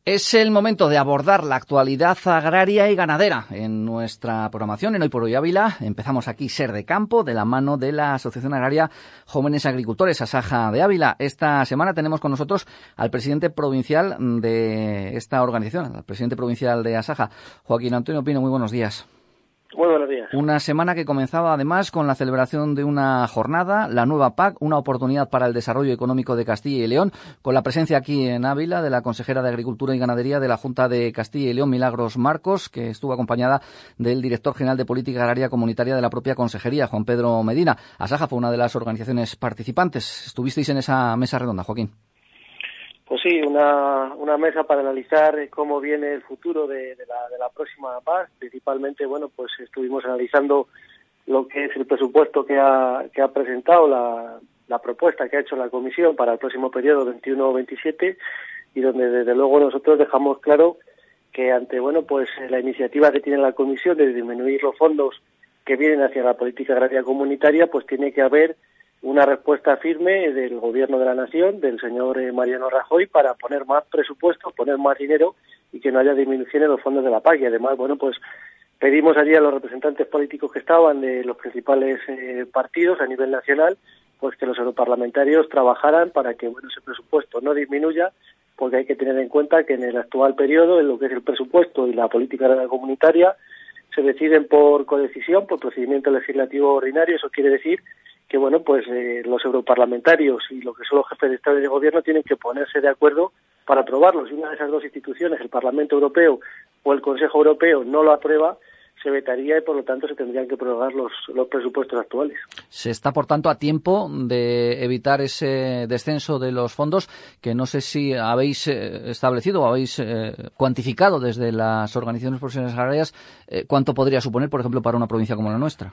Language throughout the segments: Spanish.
Es el momento de abordar la actualidad agraria y ganadera en nuestra programación en Hoy por Hoy Ávila. Empezamos aquí Ser de Campo, de la mano de la Asociación Agraria Jóvenes Agricultores, Asaja de Ávila. Esta semana tenemos con nosotros al presidente provincial de esta organización, al presidente provincial de Asaja, Joaquín Antonio Pino. Muy buenos días. Muy buenos días. Una semana que comenzaba además con la celebración de una jornada, la nueva PAC, una oportunidad para el desarrollo económico de Castilla y León, con la presencia aquí en Ávila de la consejera de Agricultura y Ganadería de la Junta de Castilla y León, Milagros Marcos, que estuvo acompañada del director general de Política Agraria Comunitaria de la propia consejería, Juan Pedro Medina. Asaja fue una de las organizaciones participantes. ¿Estuvisteis en esa mesa redonda, Joaquín? Pues sí, una mesa para analizar cómo viene el futuro de la próxima PAC. Principalmente, pues estuvimos analizando lo que es el presupuesto que ha presentado, la propuesta que ha hecho la Comisión para el próximo periodo 21-27, y donde desde luego nosotros dejamos claro que ante la iniciativa que tiene la Comisión de disminuir los fondos que vienen hacia la política agraria comunitaria, pues tiene que haber una respuesta firme del Gobierno de la Nación, del señor Mariano Rajoy, para poner más presupuesto, poner más dinero y que no haya disminución en los fondos de la PAC. Y además, pedimos allí a los representantes políticos que estaban de los principales partidos a nivel nacional, pues que los europarlamentarios trabajaran para que ese presupuesto no disminuya, porque hay que tener en cuenta que en el actual periodo, en lo que es el presupuesto y la política agraria comunitaria, se deciden por codecisión, por procedimiento legislativo ordinario. Eso quiere decir que los europarlamentarios y lo que son los jefes de Estado y de Gobierno tienen que ponerse de acuerdo para aprobarlos. Si una de esas dos instituciones, el Parlamento Europeo o el Consejo Europeo, no lo aprueba, se vetaría y por lo tanto se tendrían que prorrogar los presupuestos actuales. Se está, por tanto, a tiempo de evitar ese descenso de los fondos, que no sé si habéis establecido o habéis cuantificado desde las organizaciones profesionales agrarias cuánto podría suponer, por ejemplo, para una provincia como la nuestra.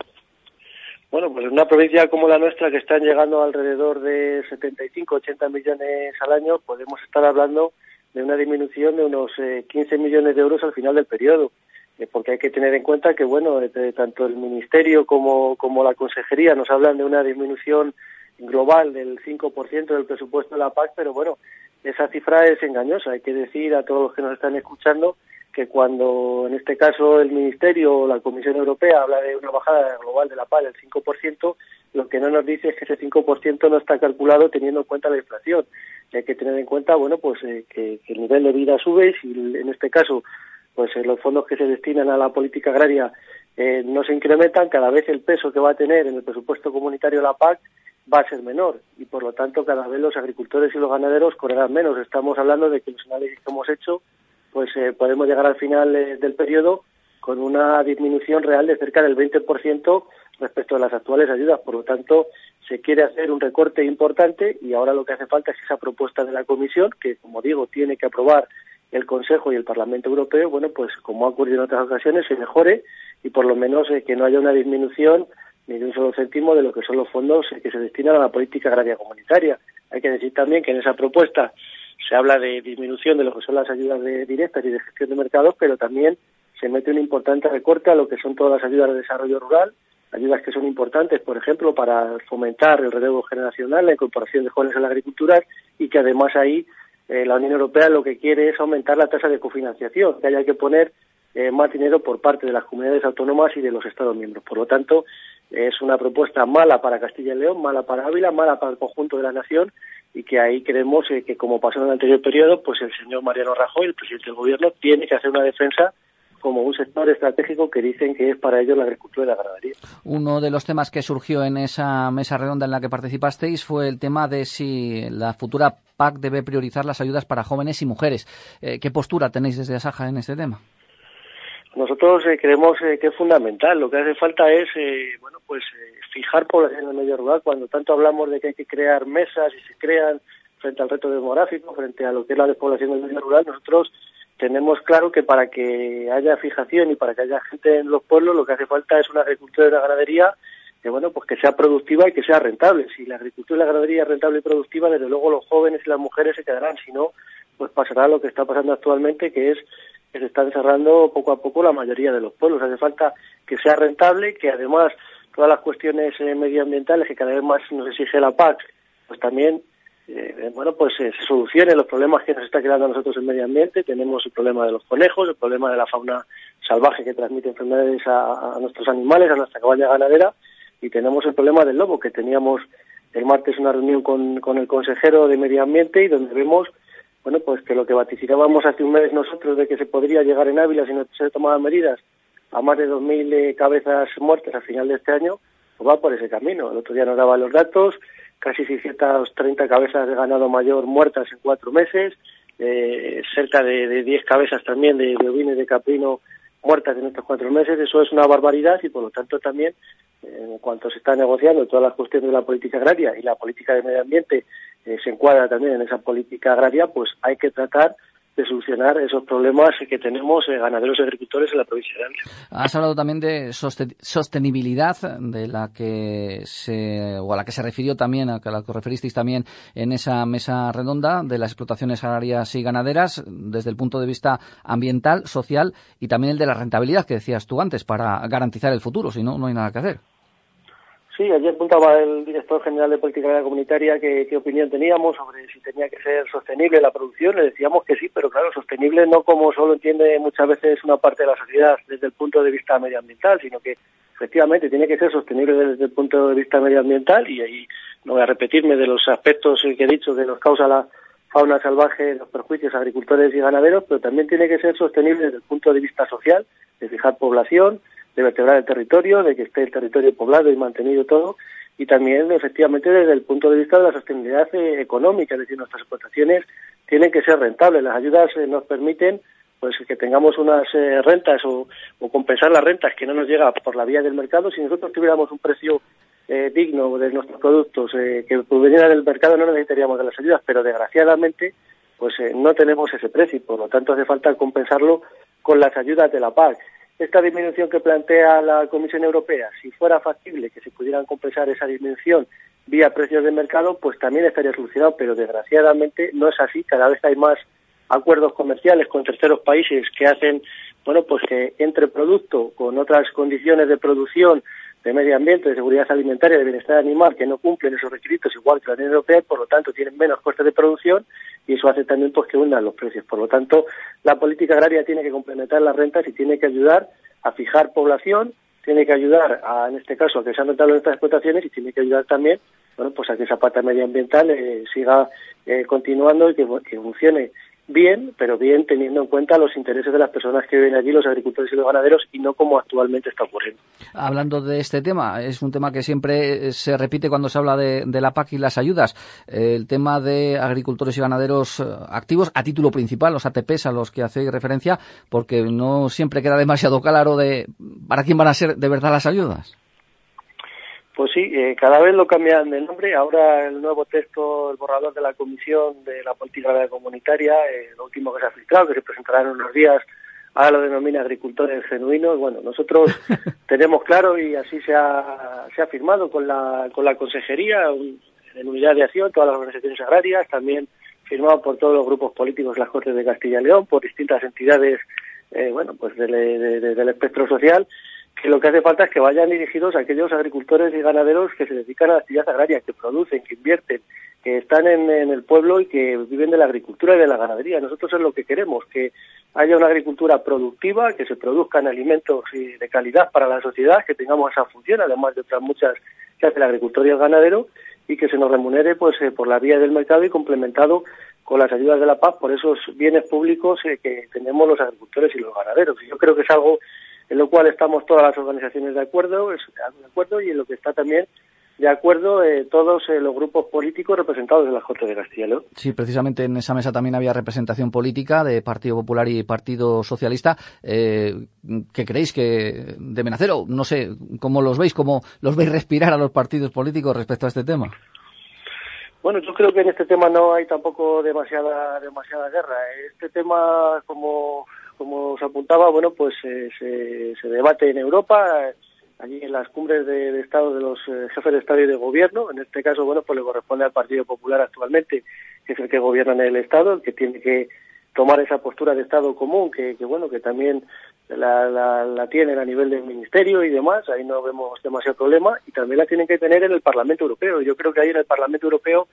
Pues en una provincia como la nuestra, que están llegando alrededor de 75-80 millones al año, podemos estar hablando de una disminución de unos 15 millones de euros al final del periodo, porque hay que tener en cuenta que tanto el Ministerio como la Consejería nos hablan de una disminución global del 5% del presupuesto de la PAC, pero esa cifra es engañosa. Hay que decir a todos los que nos están escuchando que cuando en este caso el Ministerio o la Comisión Europea habla de una bajada global de la PAC del 5%, lo que no nos dice es que ese 5% no está calculado teniendo en cuenta la inflación. Y hay que tener en cuenta que el nivel de vida sube, y si en este caso los fondos que se destinan a la política agraria no se incrementan, cada vez el peso que va a tener en el presupuesto comunitario la PAC va a ser menor, y por lo tanto cada vez los agricultores y los ganaderos correrán menos. Estamos hablando de que los análisis que hemos hecho podemos llegar al final del periodo con una disminución real de cerca del 20% respecto a las actuales ayudas. Por lo tanto, se quiere hacer un recorte importante, y ahora lo que hace falta es esa propuesta de la Comisión, que, como digo, tiene que aprobar el Consejo y el Parlamento Europeo. Como ha ocurrido en otras ocasiones, se mejore, y por lo menos que no haya una disminución ni de un solo céntimo de lo que son los fondos que se destinan a la política agraria comunitaria. Hay que decir también que en esa propuesta se habla de disminución de lo que son las ayudas directas y de gestión de mercados, pero también se mete un importante recorte a lo que son todas las ayudas de desarrollo rural, ayudas que son importantes, por ejemplo, para fomentar el relevo generacional, la incorporación de jóvenes a la agricultura, y que además ahí la Unión Europea lo que quiere es aumentar la tasa de cofinanciación, que haya que poner más dinero por parte de las comunidades autónomas y de los Estados miembros. Por lo tanto, es una propuesta mala para Castilla y León, mala para Ávila, mala para el conjunto de la nación, y que ahí creemos que, como pasó en el anterior periodo, el señor Mariano Rajoy, el presidente del Gobierno, tiene que hacer una defensa como un sector estratégico que dicen que es para ellos la agricultura y la ganadería. Uno de los temas que surgió en esa mesa redonda en la que participasteis fue el tema de si la futura PAC debe priorizar las ayudas para jóvenes y mujeres. ¿Qué postura tenéis desde Asaja en este tema? Nosotros creemos que es fundamental. Lo que hace falta es fijar población en el medio rural. Cuando tanto hablamos de que hay que crear mesas y se crean frente al reto demográfico, frente a lo que es la despoblación del medio rural, nosotros tenemos claro que para que haya fijación y para que haya gente en los pueblos, lo que hace falta es una agricultura y una ganadería que sea productiva y que sea rentable. Si la agricultura y la ganadería es rentable y productiva, desde luego los jóvenes y las mujeres se quedarán. Si no, pasará lo que está pasando actualmente, que es que se están cerrando poco a poco la mayoría de los pueblos. Hace falta que sea rentable, que además todas las cuestiones medioambientales que cada vez más nos exige la PAC, también se solucionen los problemas que nos está creando a nosotros el medio ambiente. Tenemos el problema de los conejos, el problema de la fauna salvaje que transmite enfermedades a nuestros animales, a nuestra cabaña ganadera, y tenemos el problema del lobo, que teníamos el martes una reunión con el consejero de Medio Ambiente, y donde vemos que lo que vaticinábamos hace un mes nosotros de que se podría llegar en Ávila si no se tomaban medidas a más de 2.000 cabezas muertas al final de este año, pues va por ese camino. El otro día nos daban los datos, casi 630 cabezas de ganado mayor muertas en 4 meses, cerca de 10 cabezas también de ovino y de caprino muertas en estos 4 meses. Eso es una barbaridad, y por lo tanto también, en cuanto se está negociando todas las cuestiones de la política agraria y la política de medio ambiente se encuadra también en esa política agraria, pues hay que tratar de solucionar esos problemas que tenemos ganaderos y agricultores en la provincia de Ávila. Has hablado también de sostenibilidad, de la que a la que se refirió también, a la que os referisteis también en esa mesa redonda de las explotaciones agrarias y ganaderas, desde el punto de vista ambiental, social y también el de la rentabilidad que decías tú antes, para garantizar el futuro, si no, no hay nada que hacer. Sí, ayer apuntaba el director general de Política Agraria Comunitaria qué opinión teníamos sobre si tenía que ser sostenible la producción. Le decíamos que sí, pero claro, sostenible no como solo entiende muchas veces una parte de la sociedad desde el punto de vista medioambiental, sino que efectivamente tiene que ser sostenible desde el punto de vista medioambiental, y ahí no voy a repetirme de los aspectos que he dicho que nos causa la fauna salvaje, los perjuicios a agricultores y ganaderos, pero también tiene que ser sostenible desde el punto de vista social, de fijar población, de vertebrar el territorio, de que esté el territorio poblado y mantenido todo, y también efectivamente desde el punto de vista de la sostenibilidad económica, es decir, nuestras explotaciones tienen que ser rentables. Las ayudas nos permiten pues que tengamos unas rentas o compensar las rentas que no nos llega por la vía del mercado. Si nosotros tuviéramos un precio digno de nuestros productos que provenieran del mercado, no necesitaríamos de las ayudas, pero desgraciadamente pues no tenemos ese precio, y por lo tanto hace falta compensarlo con las ayudas de la PAC. Esta disminución que plantea la Comisión Europea, si fuera factible que se pudieran compensar esa disminución vía precios de mercado, pues también estaría solucionado, pero desgraciadamente no es así. Cada vez hay más acuerdos comerciales con terceros países que hacen, pues que entre producto con otras condiciones de producción, de medio ambiente, de seguridad alimentaria, de bienestar animal, que no cumplen esos requisitos igual que la Unión Europea, y por lo tanto tienen menos costes de producción, y eso hace también pues que hundan los precios. Por lo tanto, la política agraria tiene que complementar las rentas y tiene que ayudar a fijar población, tiene que ayudar en este caso a que sean rentables estas explotaciones, y tiene que ayudar también a que esa pata medioambiental siga continuando y que funcione bien, pero bien teniendo en cuenta los intereses de las personas que viven allí, los agricultores y los ganaderos, y no como actualmente está ocurriendo. Hablando de este tema, es un tema que siempre se repite cuando se habla de la PAC y las ayudas, el tema de agricultores y ganaderos activos a título principal, los ATPs a los que hacéis referencia, porque no siempre queda demasiado claro de para quién van a ser de verdad las ayudas. Pues sí, cada vez lo cambian de nombre. Ahora el nuevo texto, el borrador de la Comisión de la Política Agraria Comunitaria, lo último que se ha filtrado, que se presentará en unos días, ahora lo denomina agricultores genuinos. Bueno, nosotros tenemos claro, y así se ha firmado con la consejería, en unidad de acción, todas las organizaciones agrarias, también firmado por todos los grupos políticos de las Cortes de Castilla y León, por distintas entidades del espectro social, que lo que hace falta es que vayan dirigidos a aquellos agricultores y ganaderos que se dedican a la actividad agraria, que producen, que invierten, que están en el pueblo y que viven de la agricultura y de la ganadería. Nosotros es lo que queremos, que haya una agricultura productiva, que se produzcan alimentos de calidad para la sociedad, que tengamos esa función, además de otras muchas que hace el agricultor y el ganadero, y que se nos remunere por la vía del mercado y complementado con las ayudas de la PAC por esos bienes públicos que tenemos los agricultores y los ganaderos. Y yo creo que es algo en lo cual estamos todas las organizaciones de acuerdo, y en lo que está también de acuerdo todos los grupos políticos representados en las Cortes de Castilla y León. Sí, precisamente en esa mesa también había representación política de Partido Popular y Partido Socialista. ¿Qué creéis que deben hacer? O no sé, ¿cómo los veis respirar a los partidos políticos respecto a este tema? Bueno, yo creo que en este tema no hay tampoco demasiada guerra. Este tema, como os apuntaba, se debate en Europa, allí en las cumbres de Estado de los jefes de Estado y de Gobierno. En este caso, le corresponde al Partido Popular actualmente, que es el que gobierna en el Estado, el que tiene que tomar esa postura de Estado común, que también la tienen a nivel del Ministerio y demás. Ahí no vemos demasiado problema, y también la tienen que tener en el Parlamento Europeo. Yo creo que ahí en el Parlamento Europeo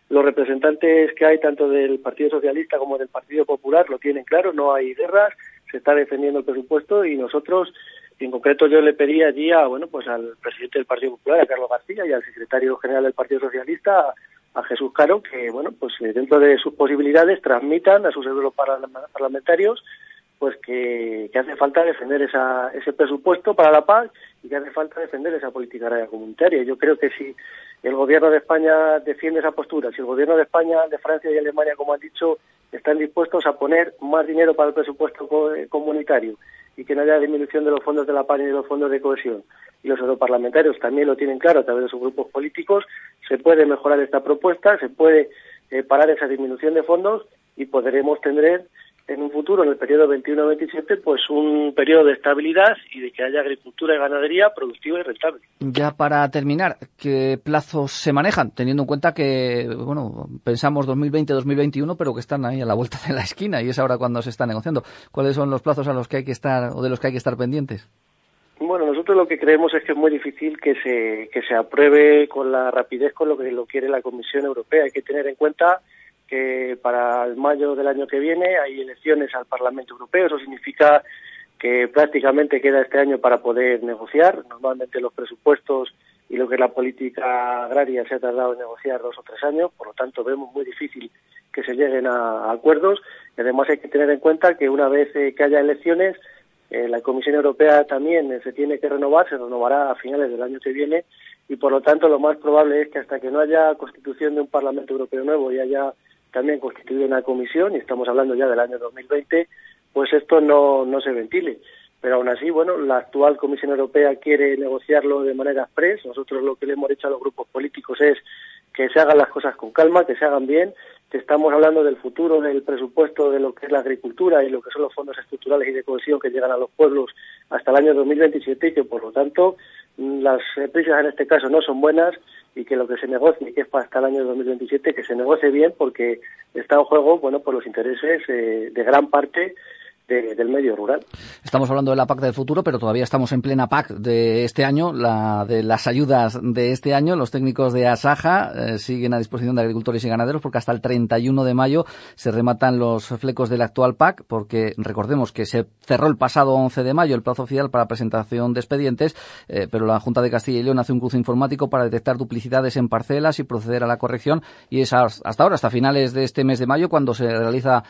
Los representantes que hay tanto del Partido Socialista como del Partido Popular lo tienen claro, no hay guerras, se está defendiendo el presupuesto y nosotros, en concreto yo le pedí allí pues al presidente del Partido Popular, a Carlos García, y al secretario general del Partido Socialista, a Jesús Caro, que pues dentro de sus posibilidades transmitan a sus parlamentarios pues que hace falta defender ese presupuesto para la paz y que hace falta defender esa política agraria comunitaria. Yo creo que si el gobierno de España defiende esa postura, si el gobierno de España, de Francia y Alemania, como han dicho, están dispuestos a poner más dinero para el presupuesto comunitario y que no haya disminución de los fondos de la PAC y de los fondos de cohesión, y los europarlamentarios también lo tienen claro a través de sus grupos políticos, se puede mejorar esta propuesta, se puede parar esa disminución de fondos y podremos tener en un futuro, en el periodo 21-27, pues un periodo de estabilidad y de que haya agricultura y ganadería productiva y rentable. Ya para terminar, ¿qué plazos se manejan? Teniendo en cuenta que, pensamos 2020-2021, pero que están ahí a la vuelta de la esquina y es ahora cuando se está negociando. ¿Cuáles son los plazos a los que hay que estar o de los que hay que estar pendientes? Bueno, nosotros lo que creemos es que es muy difícil que se apruebe con la rapidez con lo que lo quiere la Comisión Europea. Hay que tener en cuenta que para el mayo del año que viene hay elecciones al Parlamento Europeo. Eso significa que prácticamente queda este año para poder negociar. Normalmente los presupuestos y lo que es la política agraria se ha tardado en negociar 2 o 3 años, por lo tanto vemos muy difícil que se lleguen a acuerdos. Y además hay que tener en cuenta que una vez que haya elecciones, la Comisión Europea también se tiene que renovar, se renovará a finales del año que viene y por lo tanto lo más probable es que hasta que no haya constitución de un Parlamento Europeo nuevo y haya también constituido una comisión, y estamos hablando ya del año 2020, pues esto no se ventile. Pero aún así, la actual Comisión Europea quiere negociarlo de manera express. Nosotros lo que le hemos dicho a los grupos políticos es que se hagan las cosas con calma, que se hagan bien, que estamos hablando del futuro del presupuesto de lo que es la agricultura y lo que son los fondos estructurales y de cohesión que llegan a los pueblos hasta el año 2027 y que, por lo tanto, las prisas en este caso no son buenas y que lo que se negocie, que es para hasta el año 2027, que se negocie bien porque está en juego, por los intereses de gran parte del medio rural. Estamos hablando de la PAC del futuro, pero todavía estamos en plena PAC de este año, la de las ayudas de este año. Los técnicos de Asaja siguen a disposición de agricultores y ganaderos porque hasta el 31 de mayo se rematan los flecos de la actual PAC, porque recordemos que se cerró el pasado 11 de mayo el plazo oficial para presentación de expedientes, pero la Junta de Castilla y León hace un cruce informático para detectar duplicidades en parcelas y proceder a la corrección, y es hasta ahora, hasta finales de este mes de mayo, cuando se realiza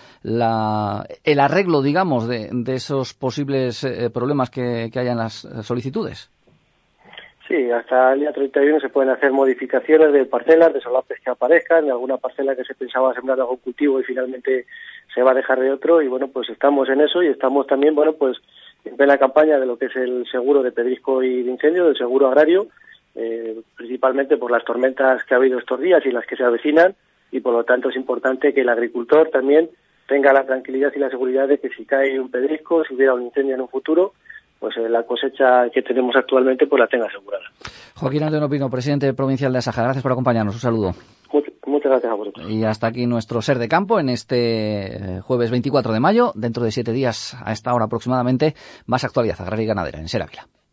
el arreglo, digamos, de esos posibles problemas que haya en las solicitudes. Sí, hasta el día 31 se pueden hacer modificaciones de parcelas, de solapes que aparezcan, de alguna parcela que se pensaba sembrar algún cultivo y finalmente se va a dejar de otro, y pues estamos en eso y estamos también, en plena campaña de lo que es el seguro de pedrisco y de incendio, del seguro agrario, principalmente por las tormentas que ha habido estos días y las que se avecinan, y por lo tanto es importante que el agricultor también tenga la tranquilidad y la seguridad de que si cae un pedrisco, si hubiera un incendio en un futuro, pues la cosecha que tenemos actualmente la tenga asegurada. Joaquín Antonio Pino, presidente provincial de Asaja, gracias por acompañarnos. Un saludo. Muchas gracias a vosotros. Y hasta aquí nuestro Ser de Campo en este jueves 24 de mayo. Dentro de 7 días, a esta hora aproximadamente, más actualidad agraria y ganadera en Ser Ávila.